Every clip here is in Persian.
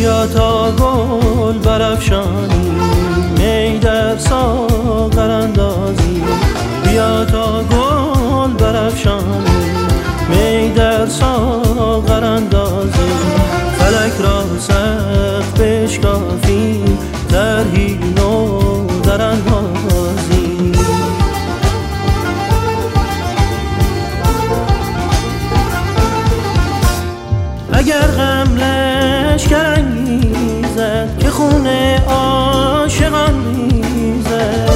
بیا تا گل برافشانی، می در ساغر اندازی. بیا تا گل برافشانی، می در ساغر اندازی. فلک را سقف بشکافیم، طرحی نو در اندازی. اگر غم لشکر انگیزد که خون عاشقان ریزد،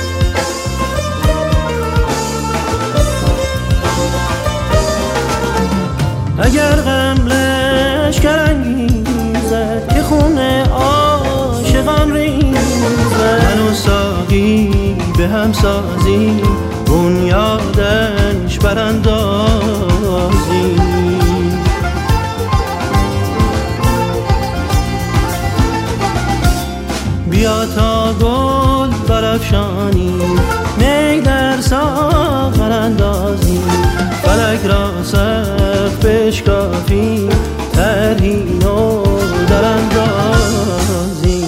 اگر غم لشکر انگیزد که خون عاشقان ریزد، من و ساقی به هم سازیم، بنیادش براندازیم. بیا تا گل برافشانیم، می در ساغر اندازیم. فلک را سقف بشکافیم، طرحی نو در اندازیم.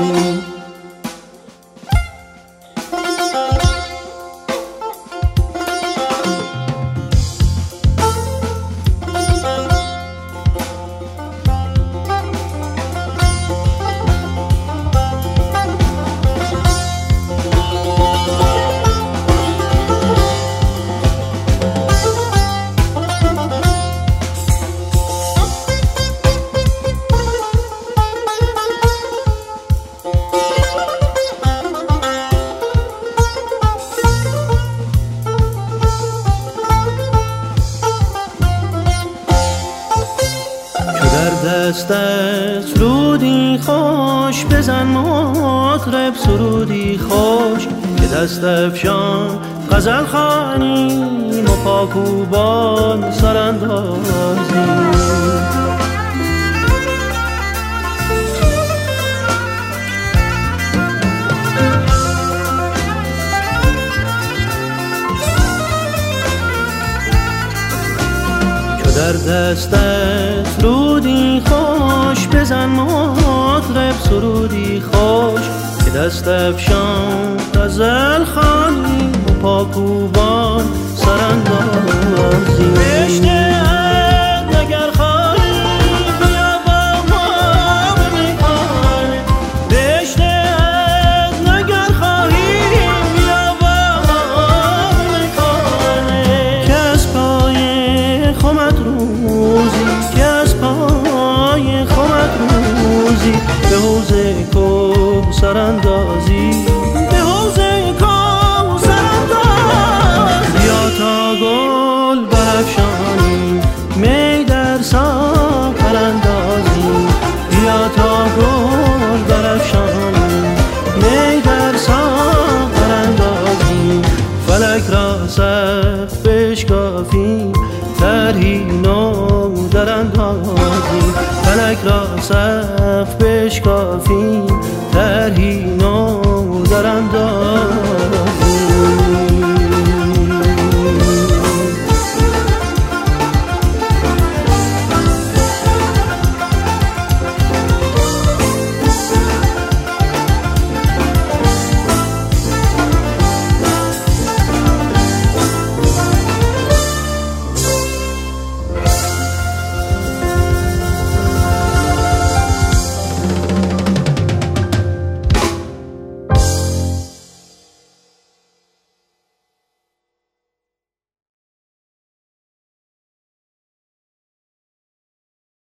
دستت سرودی خوش بزن مطرب، سرودی خوش که دست افشان غزل خوانیم و پاکوبان سراندازیم. در دستت سرودی خوش بزن مطرب، سرودی خوش که دست افشان غزل خوانیم و پاکوبان سراندازیم. بشنو اگر خواهی بیا با ما به میخانه، بشنو اگر خواهی بیا با ما به میخانه. که از پای خمت روزی، که از پای خمت روزی، به حوض کوثر اندازی، به حوض کوثر اندازی. بیا تا گل برافشانیم، می در ساغر اندازی. بیا تا گل برافشانیم، می در ساغر اندازی. فلک را سقف بشکافیم، طرحی نو در اندازیم. فلک را سقف بشکافیم، طرحی نو در اندازیم.